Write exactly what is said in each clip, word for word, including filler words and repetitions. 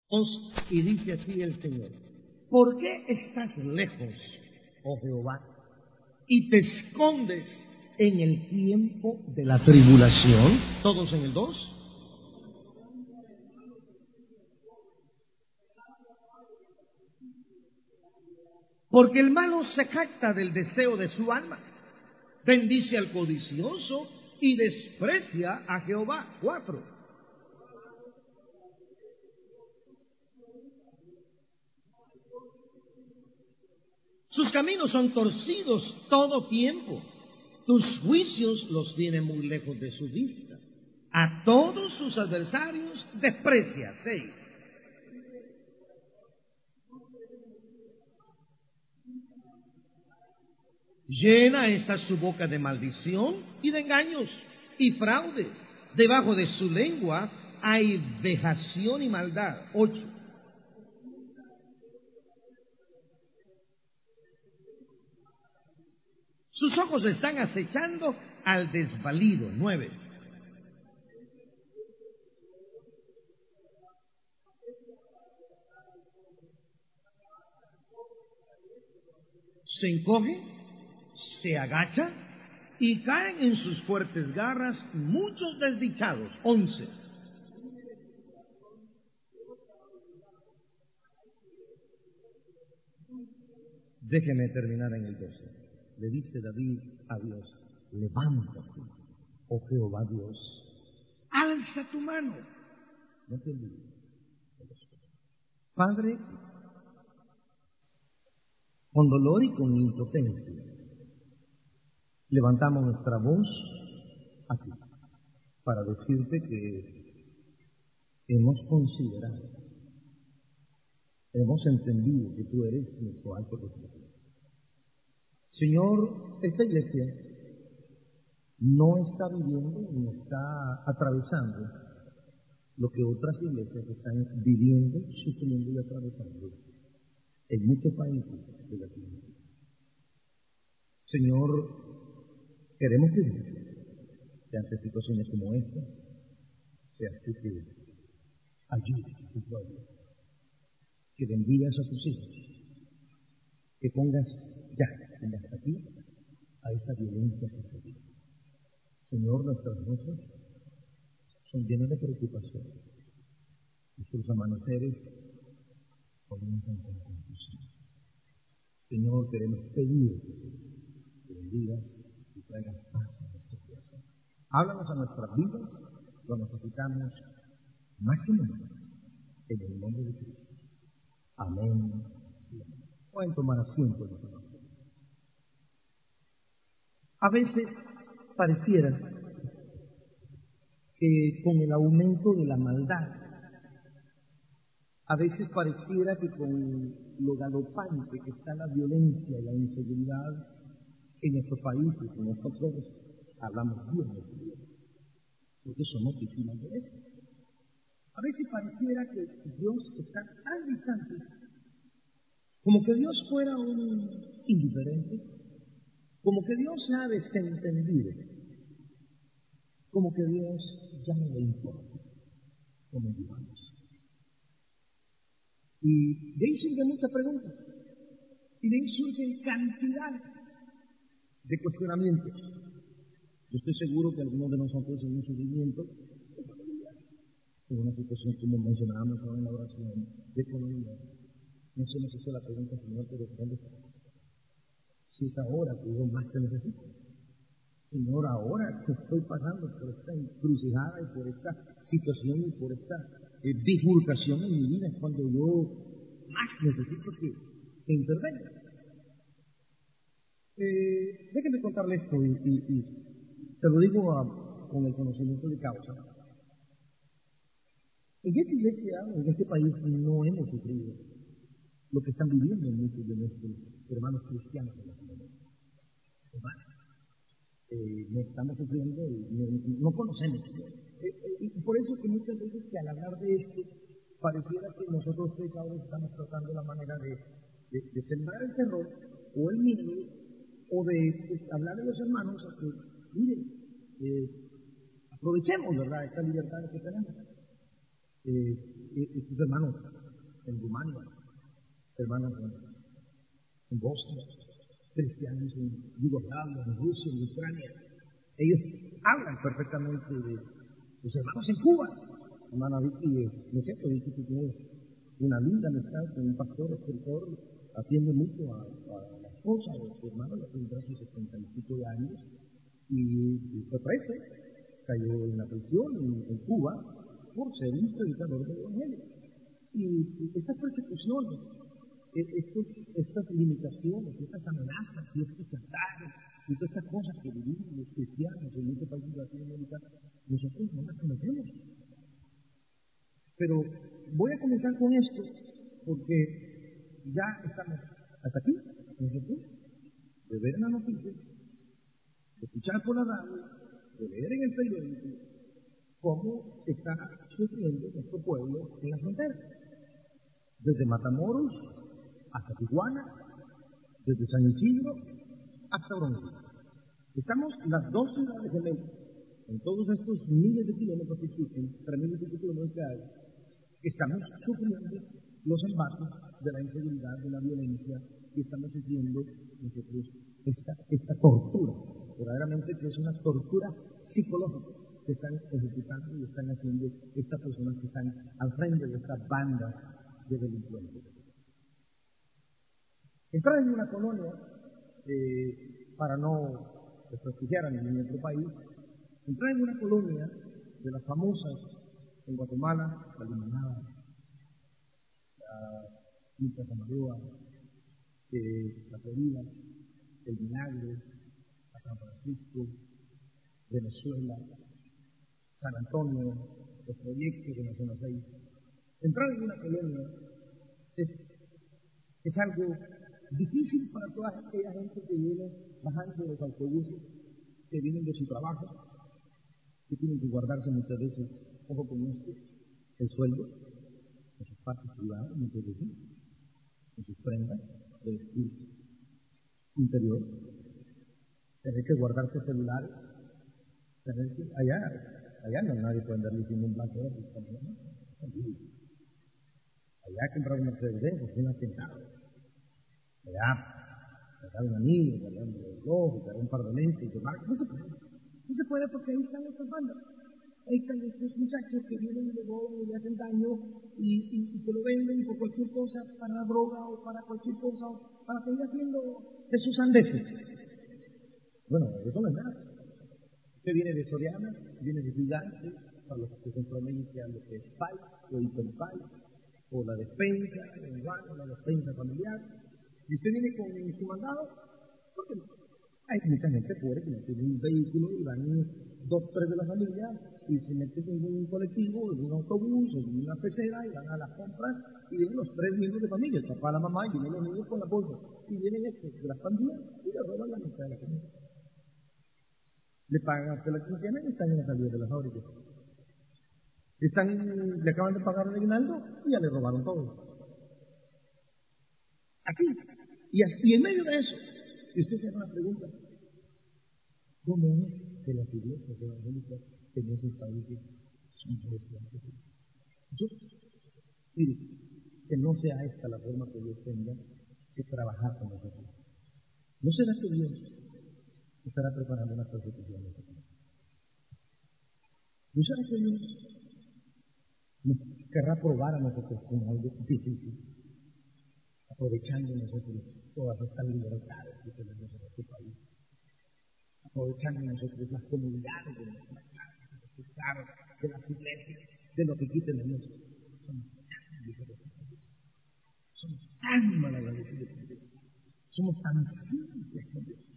Y dice así el Señor: ¿por qué estás lejos, oh Jehová, y te escondes en el tiempo de la tribulación? Todos en el dos. Porque el malo se jacta del deseo de su alma, bendice al codicioso y desprecia a Jehová. Cuatro. Sus caminos son torcidos todo tiempo, tus juicios los tiene muy lejos de su vista. A todos sus adversarios desprecia. Seis. Llena está su boca de maldición y de engaños y fraude. Debajo de su lengua hay vejación y maldad. Ocho. Sus ojos están acechando al desvalido. Nueve. Se encoge, se agacha y caen en sus fuertes garras muchos desdichados. Once. Déjeme terminar en el doce. Le dice David a Dios: levántate, oh Jehová Dios, alza tu mano. No te olvides. Padre, con dolor y con impotencia, levantamos nuestra voz a ti para decirte que hemos considerado, hemos entendido que tú eres nuestro alto refugio. Señor, esta iglesia no está viviendo ni está atravesando lo que otras iglesias están viviendo, sufriendo y atravesando en muchos países de Latinoamérica. Señor, queremos pedir que ante situaciones como estas seas tú que ayudes a tu pueblo, que bendigas a tus hijos, que pongas ya en la estatua a esta violencia que se vive. Señor, nuestras noches son llenas de preocupación. Nuestros amaneceres comienzan con confusión. Señor, queremos pedirte que bendigas y traigas paz a nuestro corazón. Háblanos a nuestras vidas, lo necesitamos más que nunca, en el nombre de Cristo. Amén. Pueden tomar asiento, mis hermanos. A veces pareciera que con el aumento de la maldad, a veces pareciera que con lo galopante que está la violencia y la inseguridad en nuestros países, en nosotros hablamos bien de Dios, porque somos víctimas de esto. A veces pareciera que Dios está tan distante, como que Dios fuera un indiferente, como que Dios se ha desentendido, como que Dios ya no le importa cómo vivamos. Y de ahí surgen muchas preguntas, y de ahí surgen cantidades de cuestionamientos. Yo estoy seguro que algunos de nosotros en un sufrimiento, en una situación como mencionábamos en la oración de economía, no se nos hizo la pregunta: Señor, ¿pero dónde está? Si es ahora que yo más te necesito. Señor, ahora que estoy pasando por esta encrucijada y por esta situación y por esta eh, bifurcación en mi vida, es cuando yo más necesito que, que intervengas. Eh, déjenme contarle esto y, y, y te lo digo a, con el conocimiento de causa. En esta iglesia, en este país, no hemos sufrido lo que están viviendo muchos de nuestros hermanos cristianos en Latinoamérica. Es más, eh, no estamos sufriendo y no, no conocemos. Eh, eh, y por eso que muchas veces que al hablar de esto, pareciera que nosotros pecadores estamos tratando la manera de, de, de sembrar el terror o el miedo, o de, de hablar de los hermanos a que, miren, eh, aprovechemos, ¿verdad?, esta libertad que tenemos. eh, eh, tus hermanos en Rumania, hermanos en, en Bosnia, cristianos en Yugoslavia, en Rusia, en Ucrania. Ellos hablan perfectamente de los hermanos en Cuba. Hermana Vicky, eh, no sé, pero Vicky, tú tienes una linda amistad con un pastor, escritor, atiende mucho a, a la esposa de su hermano, ya tendrá sus setenta y pico de años, y, y fue preso, cayó en la prisión en, en Cuba por ser un predicador del Evangelio. Y, y estas persecuciones, estos, estas limitaciones, estas amenazas y estos ataques y todas estas cosas que vivimos los cristianos en muchos países de Latinoamérica, nosotros no las conocemos. Pero voy a comenzar con esto porque ya estamos hasta aquí, nosotros, de ver en la noticia, de escuchar por la radio, de leer en el periódico cómo está sufriendo nuestro pueblo en la frontera. Desde Matamoros hasta Tijuana, desde San Isidro hasta Bronx. Estamos las dos ciudades gemelas, en todos estos miles de kilómetros que existen, tres miles de kilómetros que hay, estamos sufriendo los embates de la inseguridad, de la violencia, y estamos sufriendo nosotros esta, esta tortura, verdaderamente que es una tortura psicológica que están ejecutando y están haciendo estas personas que están al frente de estas bandas de delincuentes. Entrar en una colonia, eh, para no desprestigiar a ningún otro país, entrar en una colonia de las famosas en Guatemala, la Limonada, la Quinta Samaroa, eh, la Florida, el Milagro, a San Francisco, Venezuela, San Antonio, los proyectos de la zona seis. Entrar en una colonia es, es algo difícil para toda aquella gente que viene bajando de los autobuses, que vienen de su trabajo, que tienen que guardarse muchas veces, ojo con esto, el sueldo, en sus partes privadas, muchas veces, en sus prendas de vestir interior, tener que guardarse celulares, tener que, allá, allá no nadie puede andar diciendo un blanco de sus familias, allá comprar una Mercedes es un atentado, allá sacar un anillo, sacar un reloj, sacar un par de lentes, de marca, no se puede, no se puede porque ahí están estas bandas. Ahí están estos muchachos que vienen de boda y le hacen daño y, y, y te lo venden por cualquier cosa, para la droga o para cualquier cosa, para seguir haciendo de sus andeses. Bueno, eso no es nada. Usted viene de Soriana, viene de Gigante, para los que simplemente a lo que es Pais o Hiperpais, o la despensa, el banco, la despensa familiar, y usted viene con su mandado, ¿por qué no? Hay mucha gente pobre que no tiene un vehículo y van dos, tres de la familia y se meten en un colectivo, en un autobús, en una pecera y van a las compras y vienen los tres miembros de familia, el papá, la mamá y vienen los niños con la bolsa y vienen estos de las pandillas y le roban la mitad de la comida. Le pagan hasta la quincena y están en la salida de las fábricas. Están, le acaban de pagar el aguinaldo y ya le robaron todo. Así. Y, así, y en medio de eso, y usted se hace una pregunta, ¿cómo es que las iglesias evangélicas en esos países son cristianas? Yo, mire, que no sea esta la forma que Dios tenga que trabajar con nosotros. ¿No será que Dios estará preparando una persecución? ¿No será que Dios nos querrá probar a nosotros como algo difícil, aprovechando nosotros todas estas libertades que tenemos en este país, aprovechando nosotros las comunidades de nuestras casas, de nuestros carros, de las iglesias, de lo que quiten de nosotros? Somos tan diferentes, somos tan malagradecidos con Dios, somos tan simples con Dios.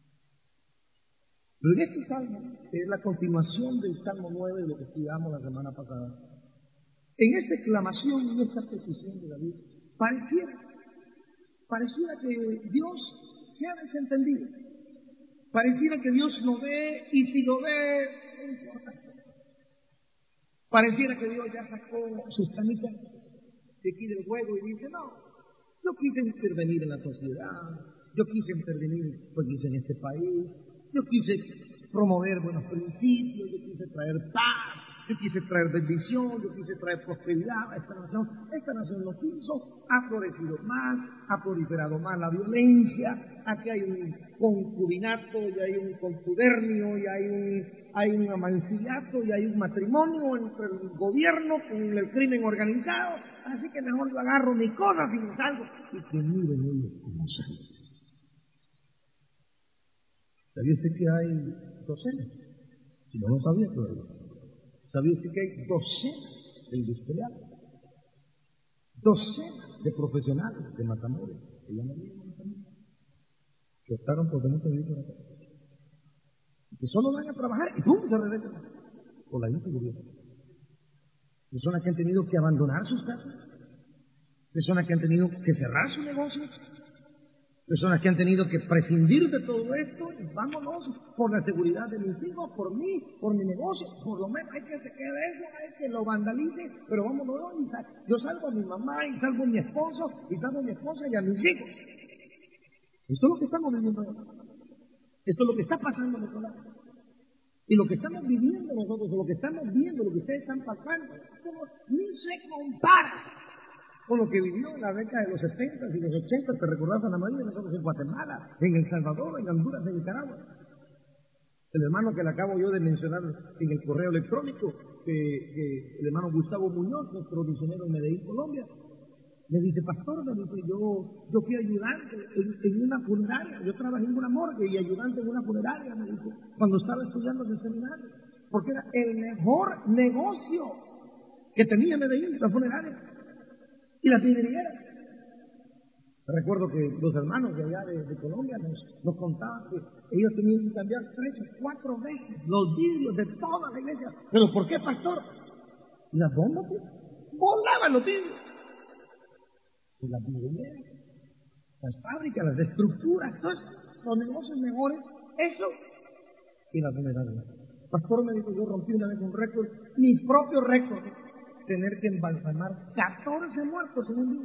Pero en este salmo, que es la continuación del Salmo nueve de lo que estudiamos la semana pasada, en esta exclamación, en esta petición de David, pareciera, pareciera que Dios se ha desentendido. Pareciera que Dios no ve y si lo ve, no importa. Pareciera que Dios ya sacó sus canitas de aquí del juego y dice, no, yo quise intervenir en la sociedad, yo quise intervenir pues, en este país, yo quise promover buenos principios, yo quise traer paz yo quise traer bendición, yo quise traer prosperidad a esta nación. Esta nación lo quiso, ha florecido más, ha proliferado más la violencia, aquí hay un concubinato, y hay un contubernio, y hay un, hay un amancillado, y hay un matrimonio entre el gobierno con el crimen organizado, así que mejor yo agarro mi cosa y me salgo, y que miren ellos cómo salen. ¿Sabía usted que hay docenas? Si no lo sabía todavía. ¿Sabía usted que hay docenas de industriales? Docenas de profesionales de Matamoros, que ya no viven en Matamoros, que optaron por venir a vivir por acá. Y que solo van a trabajar y ¡pum! Se regresan por la inseguridad. Personas que han tenido que abandonar sus casas, personas que han tenido que cerrar su negocio, personas que han tenido que prescindir de todo esto, y vámonos por la seguridad de mis hijos, por mí, por mi negocio, por lo menos hay que se quede eso, hay que lo vandalice, pero vámonos, y sal, yo salvo a mi mamá, y salvo a mi esposo, y salvo a mi esposa y a mis hijos. Esto es lo que estamos viviendo ahora. Esto es lo que está pasando en nuestro lado. Y lo que estamos viviendo nosotros, lo que estamos viendo, lo que ustedes están pasando, ni se compara con lo que vivió en la década de los setenta y los ochenta, que recordaban la mayoría de nosotros en Guatemala, en El Salvador, en Honduras, en Nicaragua. El hermano que le acabo yo de mencionar en el correo electrónico, que, que el hermano Gustavo Muñoz, nuestro misionero en Medellín, Colombia, me dice, pastor, me dice, yo, yo fui ayudante en, en una funeraria, yo trabajé en una morgue y ayudante en una funeraria, me dice, cuando estaba estudiando en el seminario, porque era el mejor negocio que tenía Medellín, la funeraria. Y las vidrieras. Recuerdo que los hermanos de allá de, de Colombia nos, nos contaban que ellos tenían que cambiar tres o cuatro veces los vidrios de toda la iglesia. ¿Pero por qué, pastor? ¿Y las bombas? Pues? Volaban los vidrios. Y las vidrieras, las fábricas, las estructuras, todos los negocios mejores, eso y las funerarias. Pastor me dijo, yo rompí una vez un récord, mi propio récord, tener que embalsamar catorce muertos en un día.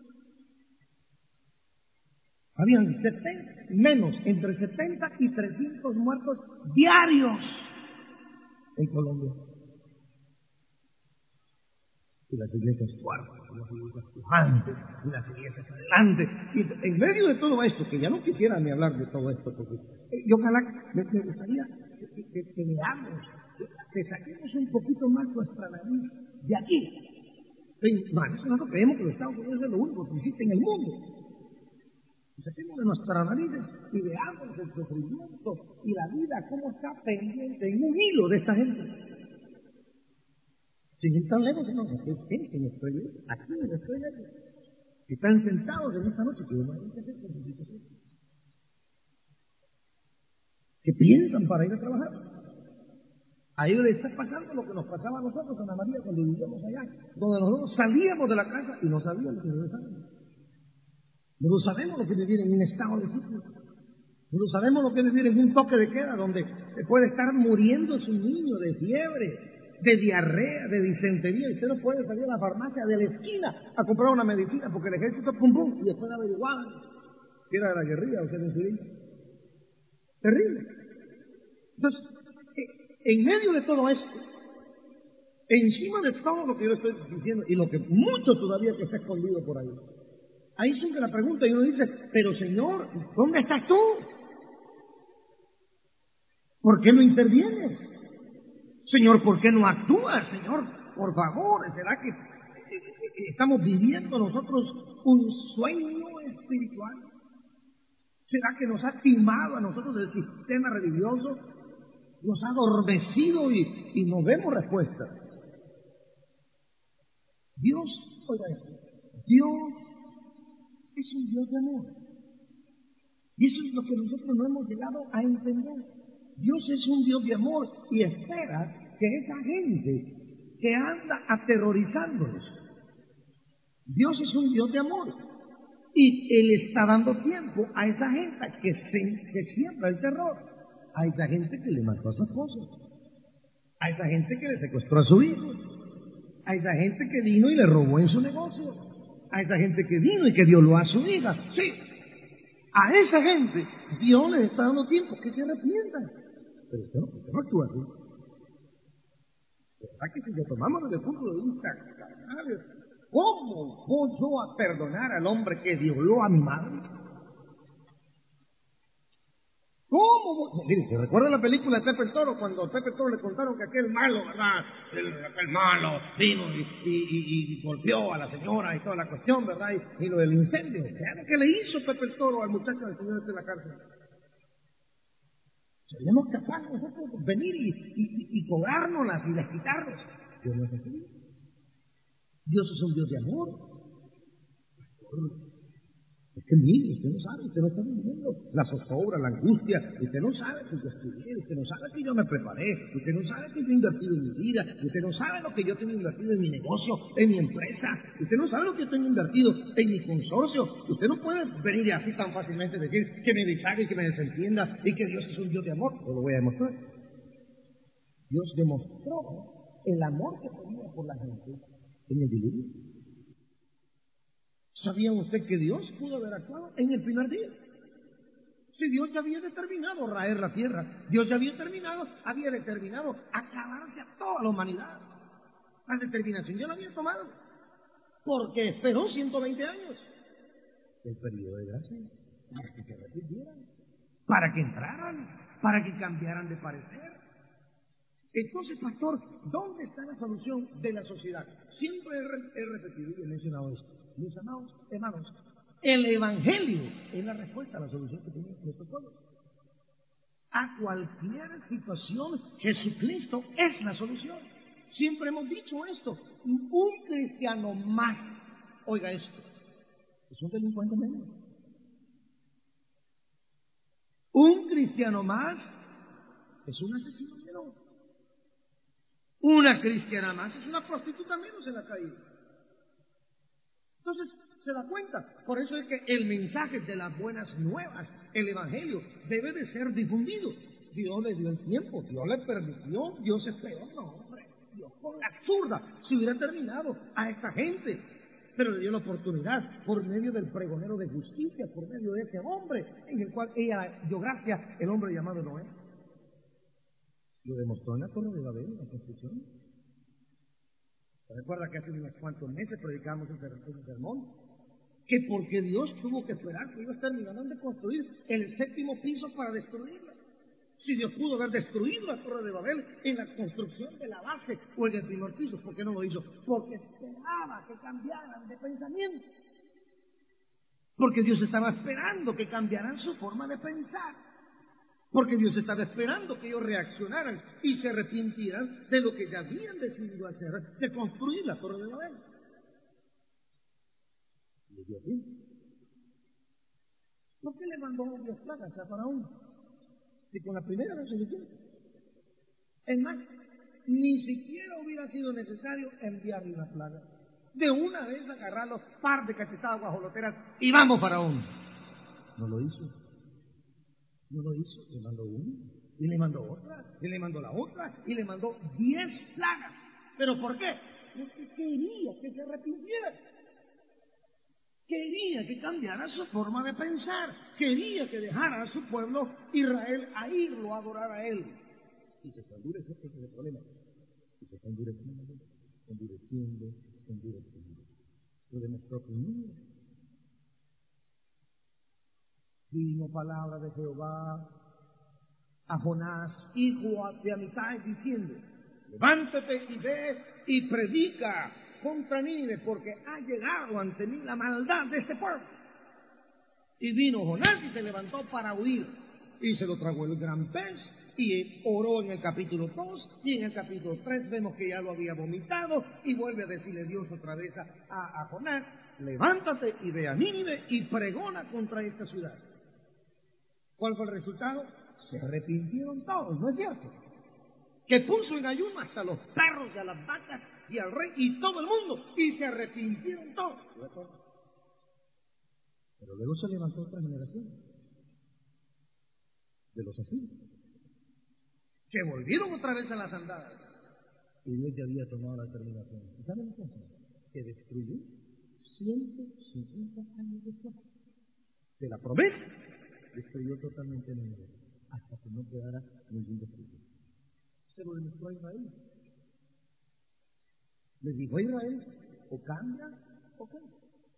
Habían setenta, menos, entre setenta y trescientos muertos diarios en Colombia. Y las iglesias fuertes, y las iglesias pujantes, y las iglesias adelante. Y en medio de todo esto, que ya no quisiera ni hablar de todo esto, porque eh, yo ojalá, me, me gustaría que, que, que veamos, que, que saquemos un poquito más nuestra nariz de aquí. Bueno, nosotros creemos que los Estados Unidos es lo único que existe en el mundo. Y saquemos de nuestras narices y veamos el sufrimiento y la vida, cómo está pendiente en un hilo de esta gente. Sin ir tan lejos, no, que gente en estoy aquí, en estoy aquí, que están sentados en esta noche, que no hay que hacer con sus hijos, que piensan para ir a trabajar. A ellos les está pasando lo que nos pasaba a nosotros, Ana María, cuando vivíamos allá, donde nosotros salíamos de la casa y no sabíamos que regresábamos. No sabemos lo que es vivir en un estado de sitio. No sabemos lo que es vivir en un toque de queda, donde se puede estar muriendo su niño de fiebre, de diarrea, de disentería, y usted no puede salir a la farmacia de la esquina a comprar una medicina, porque el ejército pum pum, y después averiguaban si era de la guerrilla o si era insulina. Terrible. Entonces, en medio de todo esto, encima de todo lo que yo estoy diciendo, y lo que mucho todavía que está escondido por ahí, ahí surge la pregunta y uno dice, pero Señor, ¿dónde estás tú? ¿Por qué no intervienes? Señor, ¿por qué no actúas? Señor, por favor, ¿será que estamos viviendo nosotros un sueño espiritual? ¿Será que nos ha timado a nosotros el sistema religioso? Nos ha adormecido y, y no vemos respuesta. Dios, oiga esto, Dios es un Dios de amor. Y eso es lo que nosotros no hemos llegado a entender. Dios es un Dios de amor y espera que esa gente que anda aterrorizándonos, Dios es un Dios de amor y Él está dando tiempo a esa gente que, se, que siembra el terror, a esa gente que le mató a su esposa, a esa gente que le secuestró a su hijo, a esa gente que vino y le robó en su negocio, a esa gente que vino y que violó a su hija. Sí, a esa gente Dios les está dando tiempo que se arrepientan. Pero usted no, usted no actúa así. ¿Verdad que si lo tomamos desde el punto de vista carnal, ¿cómo voy yo a perdonar al hombre que violó a mi madre? ¿Cómo voy? Mire, ¿se recuerda la película de Pepe el Toro? Cuando a Pepe el Toro le contaron que aquel malo, ¿verdad? El, aquel malo vino y, y, y, y golpeó a la señora y toda la cuestión, ¿verdad? Y, y lo del incendio. ¿Qué lo que le hizo Pepe el Toro al muchacho del señor este en la cárcel? Seríamos capaces nosotros de venir y, y, y cobrárnoslas y desquitarnos. Dios no es así. Dios es un Dios de amor. Es que mire, usted no sabe, usted no está viviendo la zozobra, la angustia. Usted no sabe que yo estudié, usted no sabe que yo me preparé, usted no sabe que yo he invertido en mi vida, usted no sabe lo que yo tengo invertido en mi negocio, en mi empresa, usted no sabe lo que yo tengo invertido en mi consorcio. Usted no puede venir y así tan fácilmente decir que me deshaga y que me desentienda y que Dios es un Dios de amor. Yo lo voy a demostrar. Dios demostró el amor que tenía por la gente en el diluvio. ¿Sabía usted que Dios pudo haber actuado en el primer día? Si Dios ya había determinado raer la tierra, Dios ya había determinado, había determinado acabarse a toda la humanidad. La determinación ya la había tomado, porque esperó ciento veinte años. El periodo de gracia, para que se arrepintieran, para que entraran, para que cambiaran de parecer. Entonces, pastor, ¿dónde está la solución de la sociedad? Siempre he, re he repetido y he mencionado esto. Mis amados hermanos, el Evangelio es la respuesta a la solución que tiene nuestro pueblo. A cualquier situación, Jesucristo es la solución. Siempre hemos dicho esto. Un cristiano más, oiga esto, es un delincuente menos. Un cristiano más es un asesino menos. Una cristiana más es una prostituta menos en la calle. Entonces, se da cuenta. Por eso es que el mensaje de las buenas nuevas, el Evangelio, debe de ser difundido. Dios le dio el tiempo, Dios le permitió, Dios esperó. No, hombre, Dios con la zurda se hubiera terminado a esta gente. Pero le dio la oportunidad por medio del pregonero de justicia, por medio de ese hombre en el cual ella dio gracia, el hombre llamado Noé. Lo demostró en la Torre de Babel, en la construcción. ¿Se recuerda que hace unos cuantos meses predicamos ese sermón? Que porque Dios tuvo que esperar que ellos terminaran de construir el séptimo piso para destruirla. Si Dios pudo haber destruido la Torre de Babel en la construcción de la base o en el primer piso, ¿por qué no lo hizo? Porque esperaba que cambiaran de pensamiento. Porque Dios estaba esperando que cambiaran su forma de pensar. Porque Dios estaba esperando que ellos reaccionaran y se arrepintieran de lo que ya habían decidido hacer, de construir la Torre de Babel. ¿Le dio tiempo? ¿Por qué le mandó Dios plagas a Faraón? Si con la primera no se suficiente. Es más, ni siquiera hubiera sido necesario enviarle una plaga. De una vez agarrarlos, par de cachetadas guajoloteras y vamos, Faraón. No lo hizo. No lo hizo, le mandó una, y le mandó otra, y le mandó la otra, y le mandó diez plagas. ¿Pero por qué? Porque quería que se arrepintieran. Quería que cambiara su forma de pensar. Quería que dejara a su pueblo Israel a irlo a adorar a él. Y se fue endureciendo, ese es el problema. Y se fue endureciendo, endureciendo, endureciendo. Lo demostró conmigo. Vino palabra de Jehová a Jonás, hijo de Amitai, diciendo: levántate y ve y predica contra Nínive, porque ha llegado ante mí la maldad de este pueblo. Y vino Jonás y se levantó para huir, y se lo tragó el gran pez, y oró en el capítulo dos, y en el capítulo tres vemos que ya lo había vomitado, y vuelve a decirle Dios otra vez a, a, a Jonás: levántate y ve a Nínive y pregona contra esta ciudad. ¿Cuál fue el resultado? Se arrepintieron todos, ¿no es cierto? Que puso en ayuno hasta los perros y a las vacas y al rey y todo el mundo, y se arrepintieron todos. Pero luego se levantó otra generación de los asirios, que volvieron otra vez a las andadas, y Dios ya había tomado la determinación. ¿Y saben lo que pasó? Que destruyó ciento cincuenta años después de la promesa. Destruyó totalmente el mundo, hasta que no quedara ningún destructor. Se lo demostró a Israel. Le dijo a Israel, o cambia o cambia.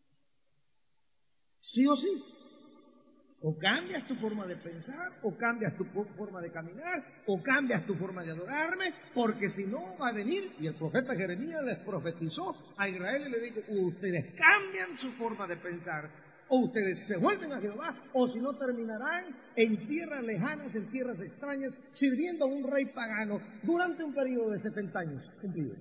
Sí o sí. O cambias tu forma de pensar, o cambias tu forma de caminar, o cambias tu forma de adorarme, porque si no va a venir, y el profeta Jeremías les profetizó a Israel y le dijo, ustedes cambian su forma de pensar, o ustedes se vuelven a Jehová, o si no terminarán en tierras lejanas, en tierras extrañas, sirviendo a un rey pagano durante un periodo de setenta años cumplido.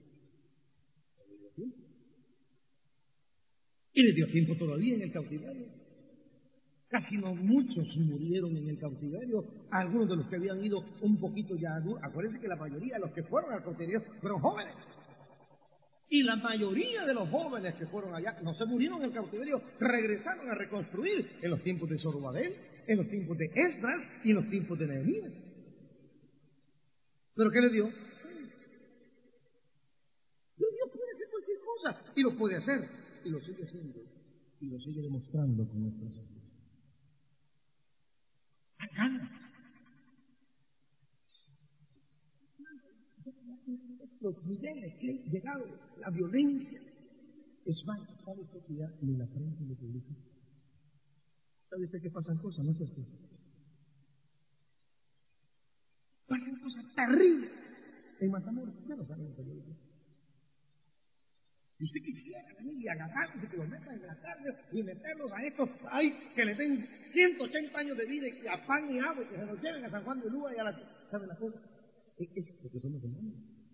Y le dio tiempo todavía en el cautiverio. Casi no muchos murieron en el cautiverio, algunos de los que habían ido un poquito ya adultos. Acuérdense que la mayoría de los que fueron al cautiverio fueron jóvenes. Y la mayoría de los jóvenes que fueron allá no se murieron en el cautiverio, regresaron a reconstruir en los tiempos de Zorobabel, en los tiempos de Esdras y en los tiempos de Nehemías. ¿Pero qué le dio? Dios puede hacer cualquier cosa y lo puede hacer y lo sigue haciendo y lo sigue demostrando con nuestros hijos. Ganas. Los niveles que han llegado, la violencia. Es más, ¿sabe usted que ya ni la prensa lo publica? ¿Sabe usted que pasan cosas? No sé usted. Pasan cosas terribles en Matamoros. Ya lo saben los periódicos. Y usted quisiera venir y agarrarlos y que los metan en la cárcel y meterlos a estos ahí que le den ciento ochenta años de vida y a pan y agua y que se los lleven a San Juan de Lúa y a la... ¿Saben la cosa? Es, es porque somos hermanos.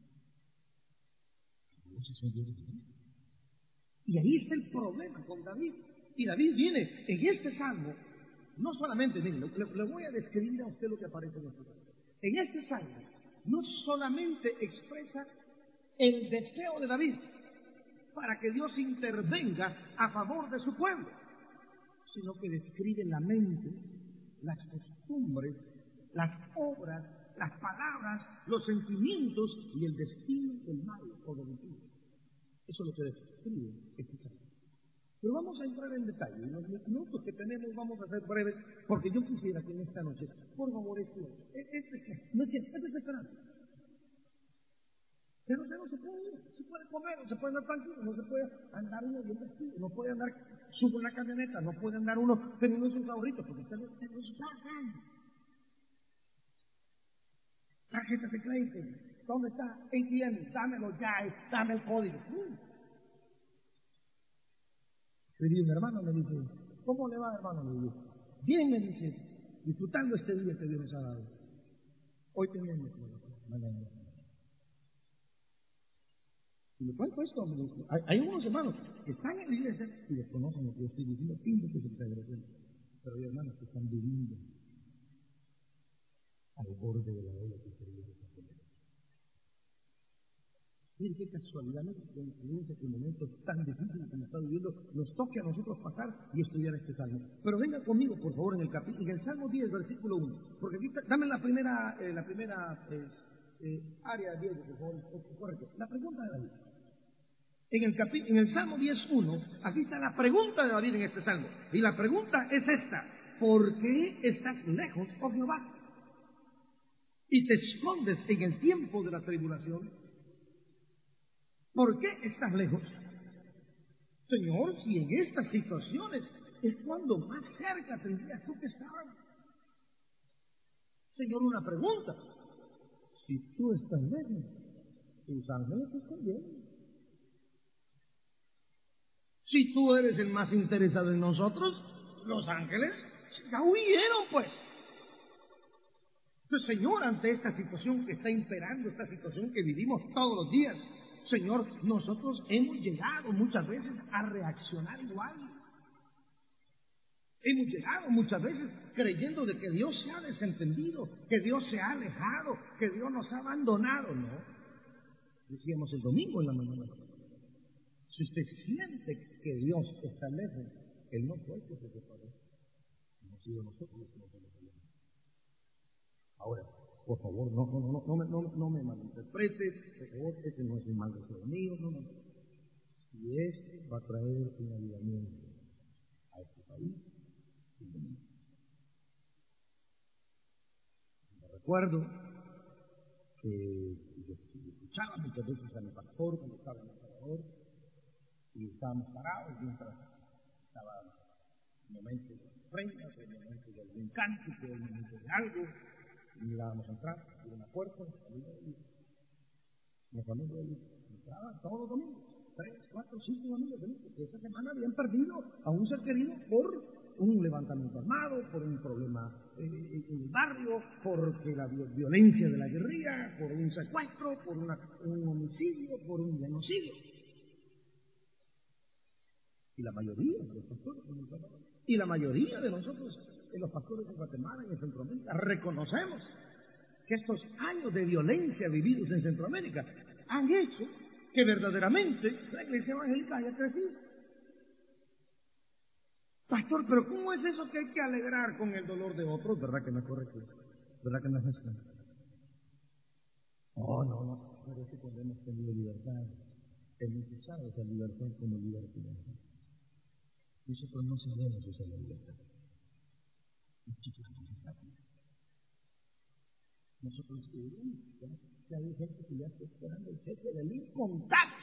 Y ahí está el problema con David. Y David viene en este salmo, no solamente, miren, le, le voy a describir a usted lo que aparece en este salmo. En este salmo, no solamente expresa el deseo de David para que Dios intervenga a favor de su pueblo, sino que describe la mente, las costumbres, las obras, las palabras, los sentimientos y el destino del mal o del impío. Eso es lo que describe este salmo. Pero vamos a entrar en detalle. En los minutos que tenemos vamos a ser breves, porque yo quisiera que en esta noche, por favor, es cierto, es, es, no es cierto, es desesperante. Pero no se puede ir, se puede comer, no se puede andar tranquilo, no se puede andar uno bien vestido, no puede andar subo en la camioneta, no puede andar uno teniendo sus ahorritos, porque usted no está ganando. Tarjeta de crédito, ¿dónde está? A T M, dámelo ya, dame el código. Uh. Le digo, mi hermano me dice, ¿cómo le va, hermano? Le digo, bien, me dice, disfrutando este día que Dios nos ha dado. Hoy tenemos mañana. Y le cuento esto, me dice, hay, hay unos hermanos que están en la iglesia y desconocen lo que yo estoy diciendo, pienso que es exageración. Pero hay hermanos que están viviendo al borde de la ola que se vive. Miren qué casualidad, ¿no? Coincidencia que en momentos tan difíciles como está viviendo nos toque a nosotros pasar y estudiar este salmo. Pero venga conmigo, por favor, en el capítulo, en el Salmo diez, versículo uno. Porque aquí está, dame la primera, eh, la primera eh, eh, área, Diego, por favor, correcto. La pregunta de David. En el, capi, en el Salmo diez, uno, aquí está la pregunta de David en este salmo. Y la pregunta es esta: ¿por qué estás lejos, oh Jehová? Y te escondes en el tiempo de la tribulación. ¿Por qué estás lejos? Señor, si en estas situaciones es cuando más cerca tendrías tú que estar. Señor, una pregunta. Si tú estás lejos, tus ángeles están bien. Si tú eres el más interesado en nosotros, los ángeles ya huyeron, pues. Entonces, Señor, ante esta situación que está imperando, esta situación que vivimos todos los días, Señor, nosotros hemos llegado muchas veces a reaccionar igual. Hemos llegado muchas veces creyendo de que Dios se ha desentendido, que Dios se ha alejado, que Dios nos ha abandonado, ¿no? Decíamos el domingo en la mañana. Si usted siente que Dios está lejos, Él no fue el que se separó. Hemos sido nosotros los que nos hemos alejado. Ahora, por favor, no, no, no, no, no, no, no me malinterprete, por favor, ese no es un mal deseo mío, no, no. Si esto va a traer un avivamiento a este país, me recuerdo que yo escuchaba muchas veces a mi pastor cuando estaba en El Salvador, y estábamos parados mientras estaba el momento de las ofrendas, el momento del buen cántico, el momento de algo, y mirábamos entrar por una puerta, la familia de Dios. La familia de Dios entraba todos los domingos, tres, cuatro, cinco amigos de Dios, que esa semana habían perdido a un ser querido por un levantamiento armado, por un problema eh, en el barrio, porque la violencia de la guerrilla, por un secuestro, por una, un homicidio, por un genocidio. Y la mayoría de los pastores en El Salvador, y la mayoría de nosotros, de los pastores en Guatemala y en Centroamérica, reconocemos que estos años de violencia vividos en Centroamérica han hecho que verdaderamente la iglesia evangélica haya crecido. Pastor, pero ¿cómo es eso que hay que alegrar con el dolor de otros? ¿Verdad que no es correcto? ¿Verdad que no es esto? Oh, no, no, pero es que cuando hemos tenido libertad, hemos usado esa libertad como libertad. Nosotros no sabemos usar la libertad. Nosotros estudiamos, que hay gente que ya está esperando el cheque del income tax.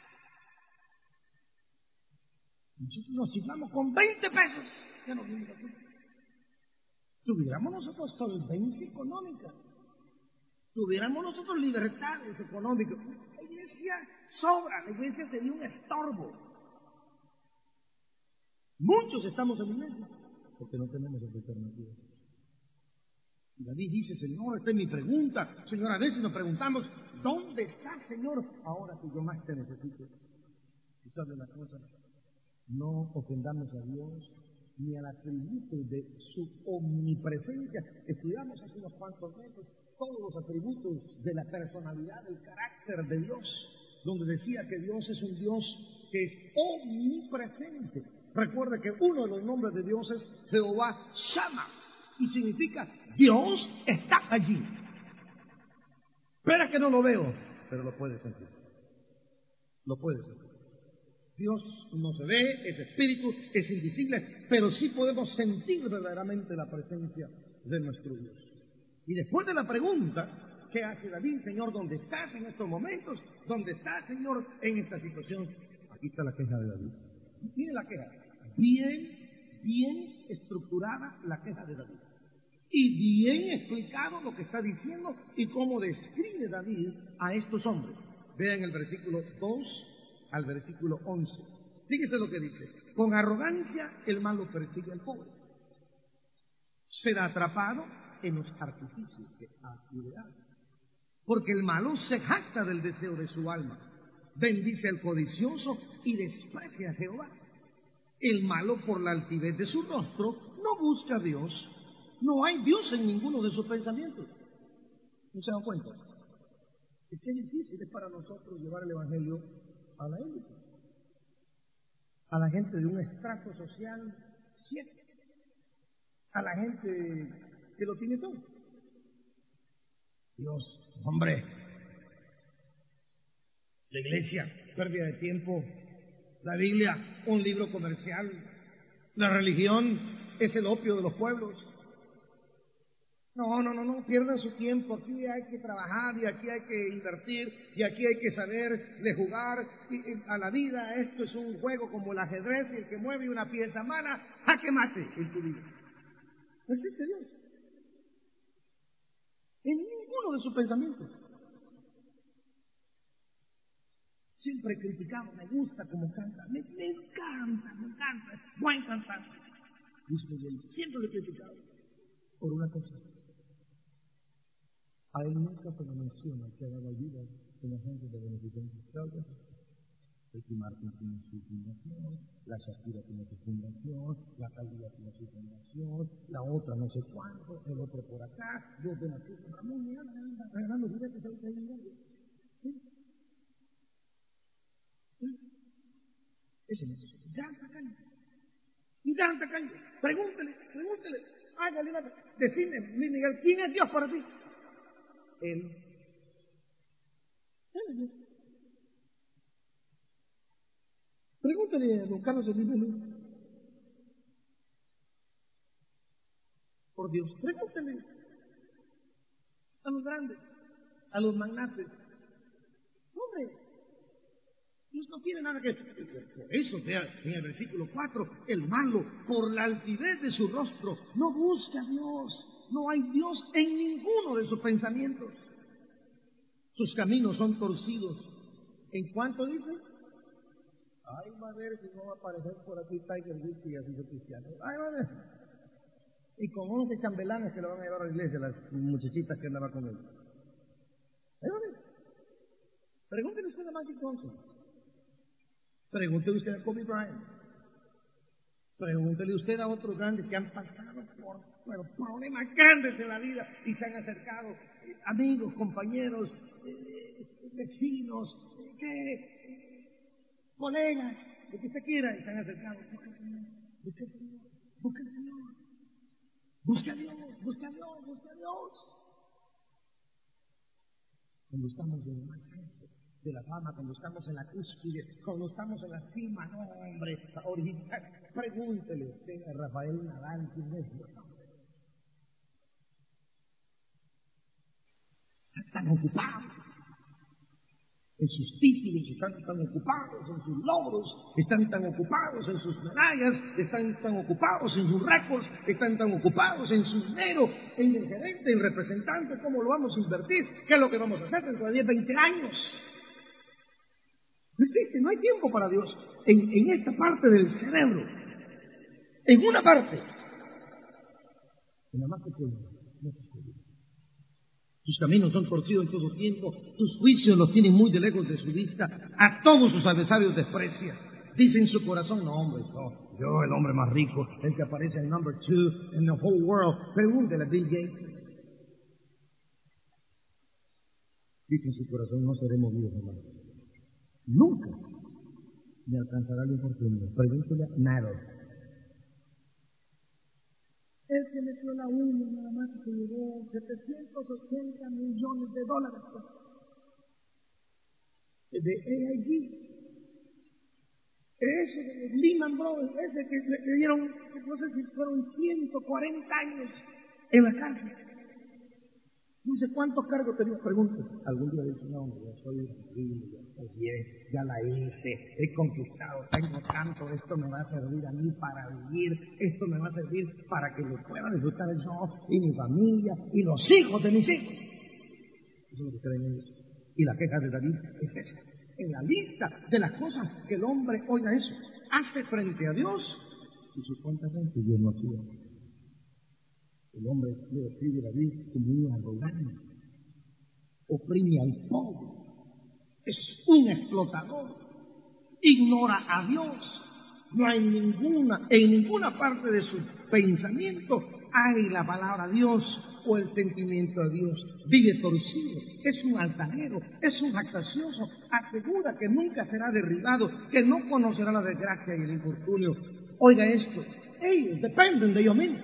Nosotros nos ciframos con veinte pesos. Ya no vimos aquí. Tuviéramos nosotros solvencia económica. Tuviéramos nosotros libertades económicas. La iglesia sobra, la iglesia sería un estorbo. Muchos estamos en la iglesia porque no tenemos otra alternativa. Y David dice, Señor, esta es mi pregunta. Señor, a veces nos preguntamos, ¿dónde estás, Señor, ahora que yo más te necesito? Y sabe una cosa, no ofendamos a Dios ni al atributo de su omnipresencia. Estudiamos hace unos cuantos meses todos los atributos de la personalidad, del carácter de Dios, donde decía que Dios es un Dios que es omnipresente. Recuerde que uno de los nombres de Dios es Jehová Shammah, y significa Dios está allí. Espera que no lo veo, pero lo puedes sentir. Lo puedes sentir. Dios no se ve, es espíritu, es invisible, pero sí podemos sentir verdaderamente la presencia de nuestro Dios. Y después de la pregunta, ¿qué hace David? Señor, ¿dónde estás en estos momentos? ¿Dónde estás, Señor, en esta situación? Aquí está la queja de David. Miren la queja. Bien, bien estructurada la queja de David. Y bien explicado lo que está diciendo y cómo describe David a estos hombres. Vean el versículo dos al versículo once. Fíjese lo que dice. Con arrogancia el malo persigue al pobre. Será atrapado en los artificios que ha ideado. Porque el malo se jacta del deseo de su alma. Bendice al codicioso y desprecia a Jehová. El malo, por la altivez de su rostro, no busca a Dios. No hay Dios en ninguno de sus pensamientos. ¿No se dan cuenta? Es que es difícil es para nosotros llevar el Evangelio a la élite, a la gente de un estrato social siete, a la gente que lo tiene todo. Dios, hombre, la iglesia, pérdida de tiempo, la Biblia, un libro comercial, la religión es el opio de los pueblos. No, no, no, no, pierdan su tiempo, aquí hay que trabajar y aquí hay que invertir y aquí hay que saber de jugar y, y a la vida. Esto es un juego como el ajedrez y el que mueve una pieza mala, jaque mate en tu vida. No existe Dios. En ninguno de sus pensamientos. Siempre he criticado, me gusta como canta, me, me encanta, me encanta, es buen cantante. Siempre lo he criticado por una cosa. A él nunca se le menciona que ha dado ayuda en la gente de beneficencia. El Martín tiene su fundación, la Shakira tiene su fundación, la Calidad tiene su fundación, la otra no sé cuánto, el otro por acá, yo de la Cruz Ramón, mira, anda regalando juguetes ahorita ahí en medio. ¿Sí? ¿Sí? Eso no es eso. Ya está calle. Y ya está calle. Pregúntele, pregúntele. Hágale una. Decime, Miguel, ¿quién es Dios para ti? Él. Él es Dios. Pregúntale a don Carlos Slim. Por Dios, pregúntale a los grandes, a los magnates, Hombre, Dios no tiene nada que... Por eso, vea, en el versículo cuatro, el malo, por la altivez de su rostro, no busca a Dios. No hay Dios en ninguno de sus pensamientos. Sus caminos son torcidos. ¿En cuánto dice? Ay, va a ver si no va a aparecer por aquí Tiger Woods y así de cristiano. Ay, va a ver. Y con once chambelanes que le van a llevar a la iglesia, las muchachitas que andaban con él. Ay, va a ver. Pregúntele usted a Magic Johnson. Pregúntele usted a Kobe Bryant. Pregúntele usted a otros grandes que han pasado por bueno, problemas grandes en la vida y se han acercado, eh, amigos, compañeros, eh, vecinos, eh, colegas, lo que usted quiera, y se han acercado. Busque al Señor, busque al Señor, busque al Señor, busque a Dios, busque a Dios, busque a Dios. Cuando estamos en el más alto de la fama, cuando estamos en la cúspide, cuando estamos en la cima, no, hombre, original. Pregúntele usted a Rafael Nadal quién es. Están tan ocupados en sus títulos, están tan ocupados en sus logros, están tan ocupados en sus medallas, están tan ocupados en sus récords, están tan ocupados en su dinero, en el gerente, en representante, cómo lo vamos a invertir, qué es lo que vamos a hacer dentro de diez, veinte años. No existe, no hay tiempo para Dios en, en esta parte del cerebro. En una parte. En la más pequeña, no existe Dios. Sus caminos son torcidos en todo tiempo, sus juicios los tienen muy de lejos de su vista, a todos sus adversarios desprecia. Dice en su corazón, no hombre, no, yo el hombre más rico, el que aparece en number two in the whole world. Pregúntele a Bill Gates. Dice en su corazón, no seré movido jamás. Nunca me alcanzará la oportunidad. Pregúntele a Naro. El que metió la uña nada más que llevó setecientos ochenta millones de dólares de A I G. Ese de Lehman Brothers, ese que le dieron, no sé si fueron ciento cuarenta años en la cárcel. No sé cuántos cargos tenía, pregunto. Algún día dice, no, hombre, yo soy horrible, ya estoy bien, ya la hice, he conquistado, tengo tanto, esto me va a servir a mí para vivir, esto me va a servir para que lo pueda disfrutar yo y mi familia y los hijos de mis hijos. Eso es lo que creen ellos. Y la queja de David es esa. En la lista de las cosas que el hombre, oiga eso, hace frente a Dios y su cuenta frente Dios no quiere. El hombre le describe a David como un arrogante, oprime al pobre, es un explotador, ignora a Dios. No hay ninguna, en ninguna parte de su pensamiento hay la palabra Dios o el sentimiento de Dios. Vive torcido, es un altanero, es un jactancioso, asegura que nunca será derribado, que no conocerá la desgracia y el infortunio. Oiga esto, ellos dependen de ellos mismos.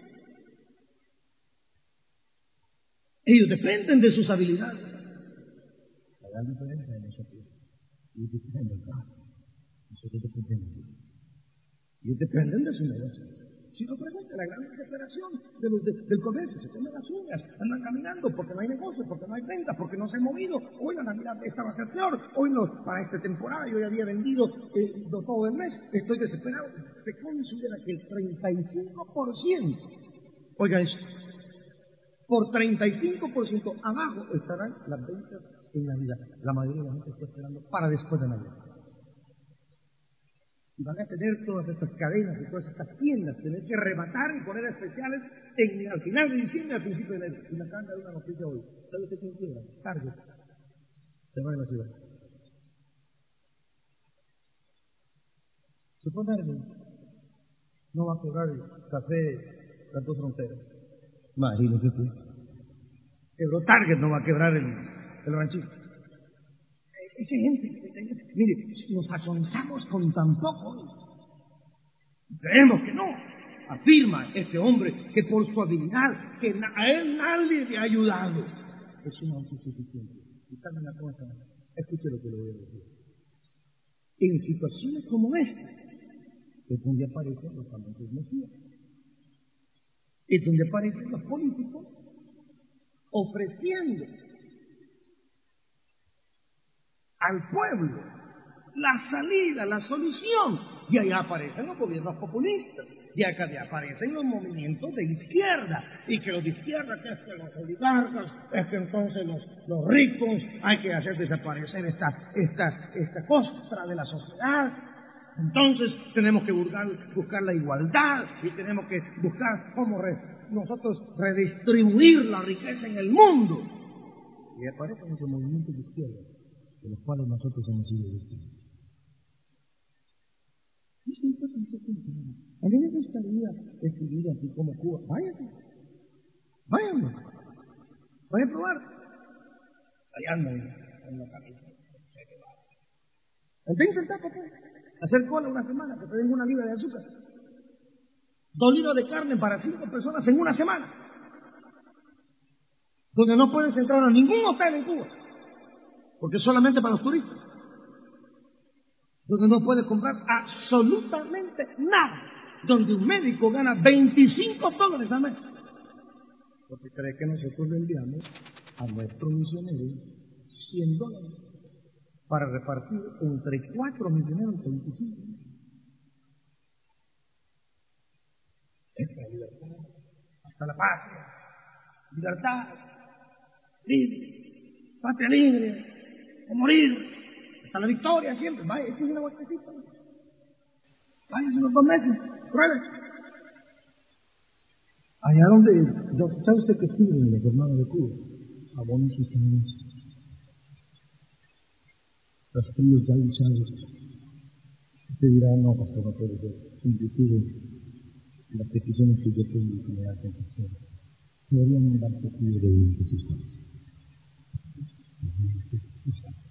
Ellos dependen de sus habilidades. La gran diferencia en nosotros. Ellos dependen de Dios. Nosotros dependemos de Dios. Ellos dependen de su negocio. Si no, pregunta la gran desesperación de los de, del comercio. Se comen las uñas, andan caminando porque no hay negocio, porque no hay venta, porque no se han movido. Hoy la Navidad esta va a ser peor. Hoy no, para esta temporada yo ya había vendido eh, todo el mes. Estoy desesperado. Se considera que el treinta y cinco por ciento, oiga eso, por treinta y cinco por ciento abajo estarán las ventas en Navidad. La mayoría de la gente está esperando para después de Navidad. Y van a tener todas estas cadenas y todas estas tiendas, tener que rematar y poner especiales en, al final de diciembre, al principio de enero. Y me acaban de dar una noticia hoy. ¿Sabe qué tiene quiebra? Target. Se va en la ciudad. Supone Target no va a quebrar el café Las Dos Fronteras. Imagínese tú. Quebró Target, no va a quebrar el, el ranchito. Es que gente, mire, nos asonzamos con tan poco. Creemos que no. Afirma este hombre que por su habilidad, que a él nadie le ha ayudado, es una autosuficiencia. Y saben una cosa, escuche lo que le voy a decir. En situaciones como esta, es donde aparecen los famosos mesías. Es donde aparecen los políticos ofreciendo al pueblo la salida, la solución. Y ahí aparecen los gobiernos populistas, y acá aparecen los movimientos de izquierda, y que los de izquierda, que es que los oligarcas, es que entonces los, los ricos, hay que hacer desaparecer esta, esta, esta costra de la sociedad. Entonces tenemos que buscar, buscar la igualdad, y tenemos que buscar cómo re, nosotros redistribuir la riqueza en el mundo. Y aparecen esos movimientos de izquierda, de los cuales nosotros hemos sido víctimas. A mí me gustaría escribir así como Cuba. Váyanse, váyanse, vayan a probar. Allá andan en la cabeza. Entonces intentar, papá, hacer cola una semana, que te den una libra de azúcar. Dos libras de carne para cinco personas en una semana. Donde no puedes entrar a ningún hotel en Cuba, porque es solamente para los turistas. Donde no puedes comprar absolutamente nada. Donde un médico gana veinticinco dólares al mes. Porque cree que nosotros le enviamos a nuestros misioneros cien dólares para repartir entre cuatro misioneros veinticinco. Esta es la libertad. Hasta la patria. Libertad. Libre. Patria libre. O morir. Hasta la victoria siempre. Vaya, esto es una vueltecita. Vaya, hace unos dos meses. Pruebe. Allá donde, ¿sabe usted qué escriben los hermanos de Cuba? Abonos y caminos. Los fríos ya luchados. Usted dirá, no, pastor, no puede ser. Inclusive, las peticiones que yo tengo que me hacen hacer. Podrían darse frío de Jesús.